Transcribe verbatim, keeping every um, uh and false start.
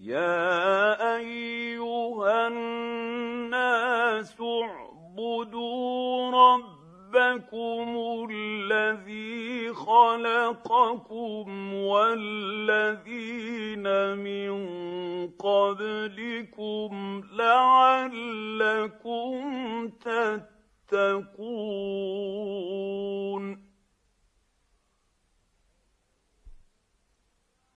يَا أَيُّهَا النَّاسُ اعْبُدُوا رَبَّكُمُ الَّذِي خَلَقَكُمْ وَالَّذِينَ مِن قَبْلِكُمْ لَعَلَّكُمْ تَتَّقُونَ